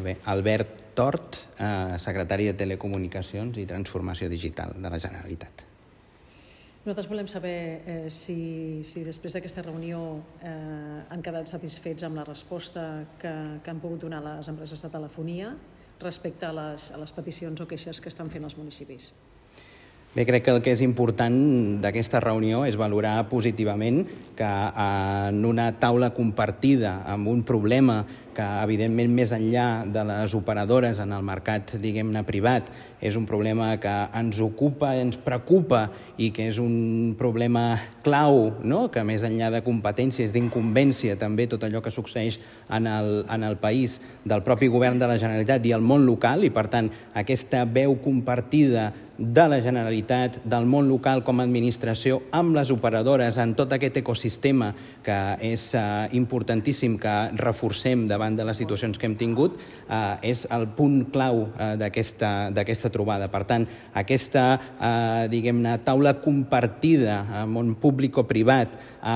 Molt bé. Albert Tort, secretari de Telecomunicacions i Transformació Digital de la Generalitat. Nosaltres volem saber si després d'aquesta reunió han quedat satisfets amb la resposta que han pogut donar les empreses de telefonia respecte a les peticions o queixes que estan fent els municipis. Bé, crec que el que és important d'aquesta reunió és valorar positivament que en una taula compartida amb un problema que, evidentment, més enllà de les operadores en el mercat, diguem-ne, privat, és un problema que ens ocupa, ens preocupa i que és un problema clau, no? Que més enllà de competències, d'incumbència, també tot allò que succeeix en el país del propi govern de la Generalitat i el món local, i per tant aquesta veu compartida de la Generalitat, del món local com a administració, amb les operadores, en tot aquest ecosistema que és importantíssim que reforcem davant de les situacions que hem tingut, és el punt clau d'aquesta trobada. Per tant, aquesta, diguem-ne, taula compartida amb món públic o privat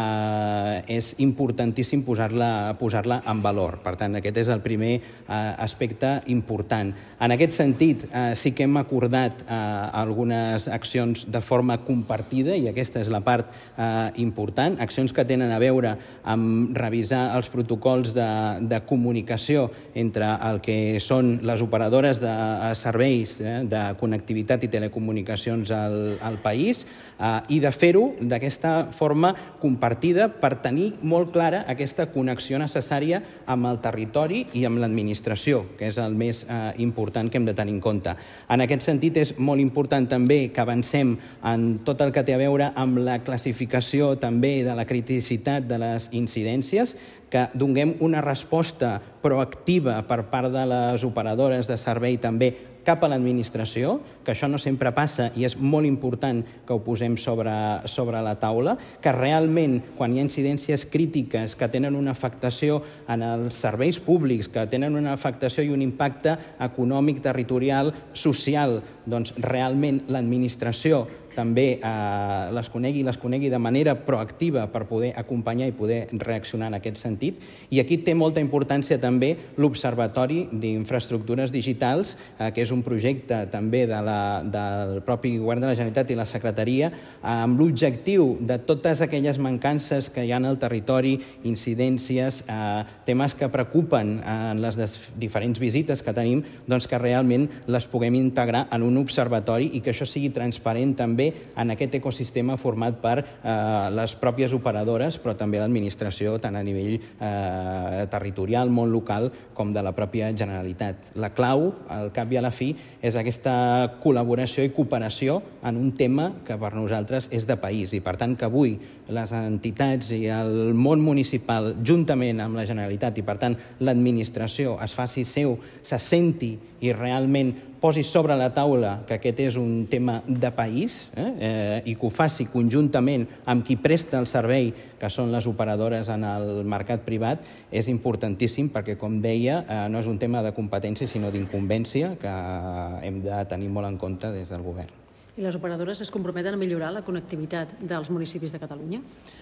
és importantíssim posar-la en valor. Per tant, aquest és el primer aspecte important. En aquest sentit, sí que hem acordat algunes accions de forma compartida, i aquesta és la part important, accions que tenen a veure amb revisar els protocols de comunicació entre el que són les operadores de serveis de connectivitat i telecomunicacions al país, i de fer-ho d'aquesta forma compartida per tenir molt clara aquesta connexió necessària amb el territori i amb l'administració, que és el més important que hem de tenir en compte. En aquest sentit, és molt important també que avancem en tot el que té a veure amb la classificació també de la criticitat de les incidències, que donem una resposta proactiva per part de les operadores de servei també cap a l'administració, que això no sempre passa i és molt important que ho posem sobre la taula, que realment quan hi ha incidències crítiques que tenen una afectació en els serveis públics, que tenen una afectació i un impacte econòmic, territorial, social, doncs realment l'administració també les conegui de manera proactiva per poder acompanyar i poder reaccionar en aquest sentit. I aquí té molta importància també l'Observatori d'Infraestructures Digitals, que és un projecte també del propi Govern de la Generalitat i la Secretaria, amb l'objectiu de totes aquelles mancances que hi ha al territori, incidències, temes que preocupen en les diferents visites que tenim, doncs que realment les puguem integrar en un observatori i que això sigui transparent també en aquest ecosistema format per les pròpies operadores, però també l'administració, tant a nivell territorial, món local, com de la pròpia Generalitat. La clau, al cap i a la fi, és aquesta col·laboració i cooperació en un tema que per nosaltres és de país, i per tant que avui les entitats i el món municipal, juntament amb la Generalitat, i per tant l'administració es faci seu, se senti i realment posi sobre la taula que aquest és un tema de país i que ho faci conjuntament amb qui presta el servei, que són les operadores en el mercat privat, és importantíssim perquè, com deia, no és un tema de competència sinó d'incumbència que hem de tenir molt en compte des del govern. I les operadores es comprometen a millorar la connectivitat dels municipis de Catalunya?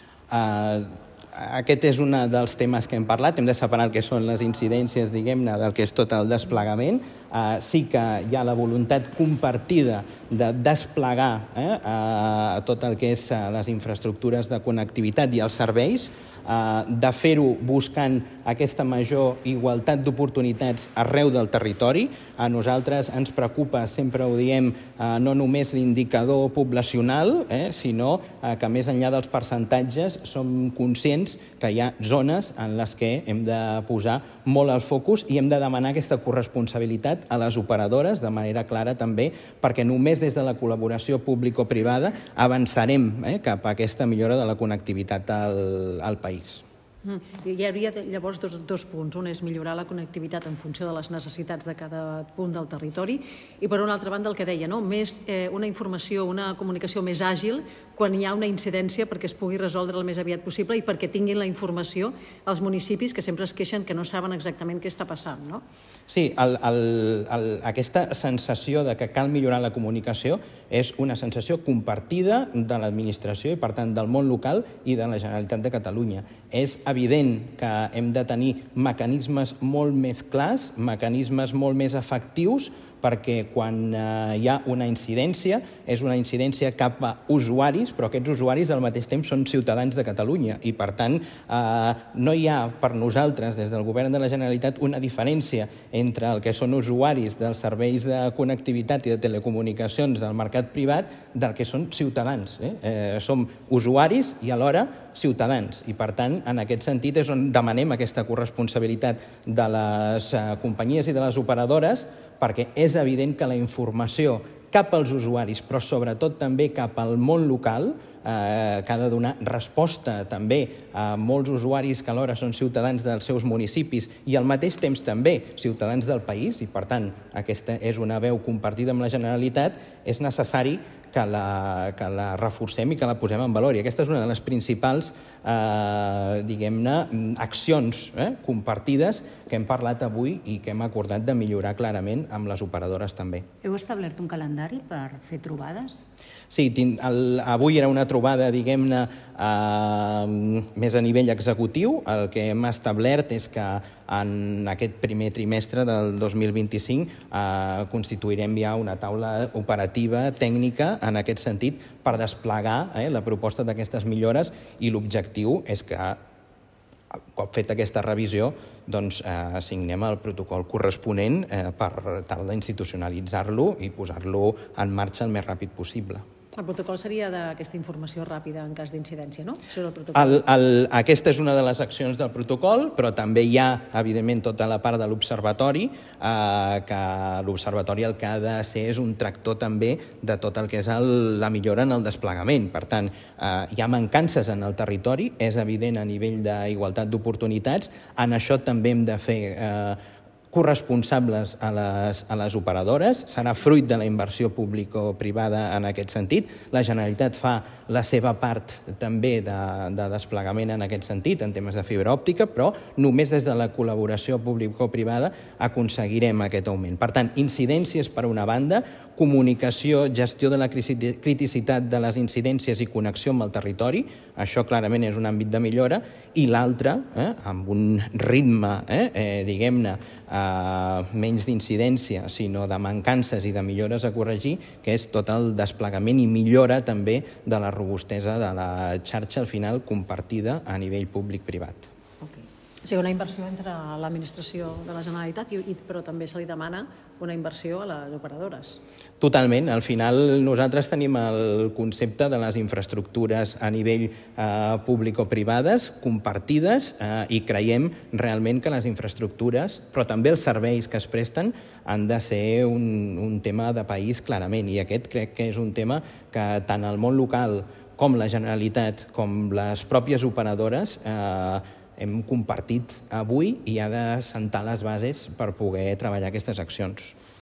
Aquest és un dels temes que hem parlat. Hem de separar el que són les incidències, diguem-ne, del que és tot el desplegament. Sí que hi ha la voluntat compartida de desplegar tot el que és les infraestructures de connectivitat i els serveis, de fer-ho buscant aquesta major igualtat d'oportunitats arreu del territori. A nosaltres ens preocupa, sempre ho diem, no només l'indicador poblacional, sinó que més enllà dels percentatges som conscients que hi ha zones en les que hem de posar molt el focus i hem de demanar aquesta corresponsabilitat a les operadores de manera clara també, perquè només des de la col·laboració público-privada avançarem cap a aquesta millora de la connectivitat al país. Hi hauria llavors dos punts. Un és millorar la connectivitat en funció de les necessitats de cada punt del territori i, per una altra banda, el que deia, una informació, una comunicació més àgil quan hi ha una incidència perquè es pugui resoldre el més aviat possible i perquè tinguin la informació els municipis que sempre es queixen que no saben exactament què està passant, no? Sí, aquesta sensació de que cal millorar la comunicació és una sensació compartida de l'administració i, per tant, del món local i de la Generalitat de Catalunya. És evident que hem de tenir mecanismes molt més clars, mecanismes molt més efectius, perquè quan hi ha una incidència, és una incidència cap a usuaris, però aquests usuaris al mateix temps són ciutadans de Catalunya i, per tant, no hi ha per nosaltres, des del Govern de la Generalitat, una diferència entre el que són usuaris dels serveis de connectivitat i de telecomunicacions del mercat privat del que són ciutadans. Som usuaris i alhora ciutadans i, per tant, en aquest sentit és on demanem aquesta corresponsabilitat de les companyies i de les operadores, perquè és evident que la informació cap als usuaris, però sobretot també cap al món local, que ha de donar resposta també a molts usuaris que alhora són ciutadans dels seus municipis i al mateix temps també ciutadans del país, i per tant aquesta és una veu compartida amb la Generalitat, és necessari que la reforcem i que la posem en valor. I aquesta és una de les principals, diguem-ne, accions compartides que hem parlat avui i que hem acordat de millorar clarament amb les operadores també. Heu establert un calendari per fer trobades? Sí, avui era una trobada, diguem-ne, més a nivell executiu. El que hem establert és que en aquest primer trimestre del 2025 constituirem ja una taula operativa, tècnica, en aquest sentit, per desplegar la proposta d'aquestes millores, i l'objectiu és que, cop feta aquesta revisió, doncs signem el protocol corresponent per tal d'institucionalitzar-lo i posar-lo en marxa el més ràpid possible. El protocol seria d'aquesta informació ràpida en cas d'incidència, no? Aquesta és una de les accions del protocol, però també hi ha, evidentment, tota la part de l'observatori, que l'observatori el que ha de ser és un tractor també de tot el que és la millora en el desplegament. Per tant, hi ha mancances en el territori, és evident a nivell d'igualtat d'oportunitats. En això també hem de fer corresponsables a les operadores. Serà fruit de la inversió público-privada en aquest sentit. La Generalitat fa la seva part també de desplegament en aquest sentit, en temes de fibra òptica, però només des de la col·laboració público-privada aconseguirem aquest augment. Per tant, incidències per una banda, comunicació, gestió de la criticitat de les incidències i connexió amb el territori, això clarament és un àmbit de millora, i l'altre, amb un ritme, diguem-ne, menys d'incidència, sinó de mancances i de millores a corregir, que és tot el desplegament i millora també de la robustesa de la xarxa, al final, compartida a nivell públic-privat. O sigui, una inversió entre l'administració de la Generalitat, però també se li demana una inversió a les operadores. Totalment. Al final nosaltres tenim el concepte de les infraestructures a nivell público-privades compartides i creiem realment que les infraestructures, però també els serveis que es presten, han de ser un tema de país clarament. I aquest crec que és un tema que tant el món local com la Generalitat, com les pròpies operadores, hem compartit avui i ha de sentar les bases per poder treballar aquestes accions.